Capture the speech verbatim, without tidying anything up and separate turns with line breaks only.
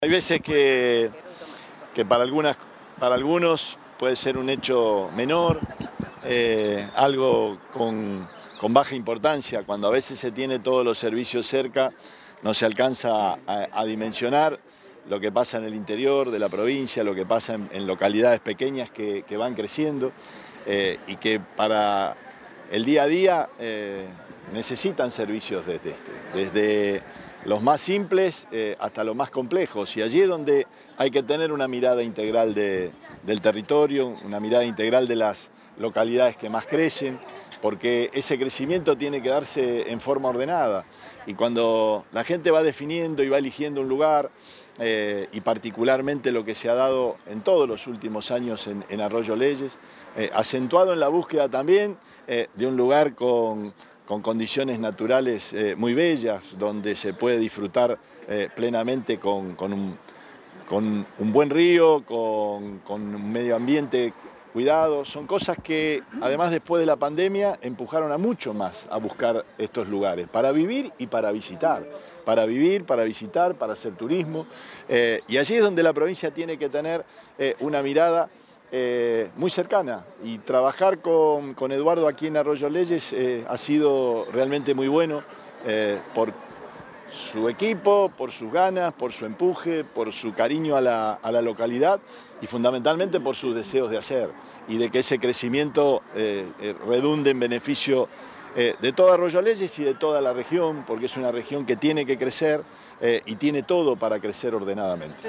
Hay veces que, que para, algunas, para algunos puede ser un hecho menor, eh, algo con, con baja importancia. Cuando a veces se tiene todos los servicios cerca, no se alcanza a, a dimensionar lo que pasa en el interior de la provincia, lo que pasa en, en localidades pequeñas que, que van creciendo eh, y que para el día a día eh, necesitan servicios desde este, desde los más simples eh, hasta los más complejos, y allí es donde hay que tener una mirada integral de, del territorio, una mirada integral de las localidades que más crecen, porque ese crecimiento tiene que darse en forma ordenada, y cuando la gente va definiendo y va eligiendo un lugar, eh, y particularmente lo que se ha dado en todos los últimos años en, en Arroyo Leyes, eh, acentuado en la búsqueda también eh, de un lugar con con condiciones naturales eh, muy bellas, donde se puede disfrutar eh, plenamente con, con, un, con un buen río, con, con un medio ambiente cuidado. Son cosas que, además, después de la pandemia, empujaron a mucho más a buscar estos lugares, para vivir y para visitar. Para vivir, para visitar, para hacer turismo. Eh, y allí es donde la provincia tiene que tener eh, una mirada Eh, muy cercana, y trabajar con, con Eduardo aquí en Arroyo Leyes eh, ha sido realmente muy bueno eh, por su equipo, por sus ganas, por su empuje, por su cariño a la, a la localidad y fundamentalmente por sus deseos de hacer y de que ese crecimiento eh, eh, redunde en beneficio eh, de todo Arroyo Leyes y de toda la región, porque es una región que tiene que crecer eh, y tiene todo para crecer ordenadamente.